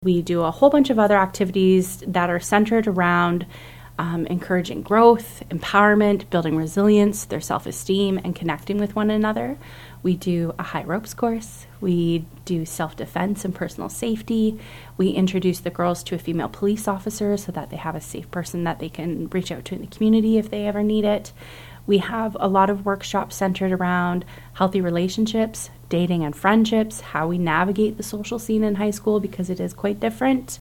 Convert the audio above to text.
We do a whole bunch of other activities that are centered around encouraging growth, empowerment, building resilience, their self-esteem, and connecting with one another. We do a high ropes course. We do self-defense and personal safety. We introduce the girls to a female police officer so that they have a safe person that they can reach out to in the community if they ever need it. We have a lot of workshops centered around healthy relationships, dating and friendships, how we navigate the social scene in high school because it is quite different.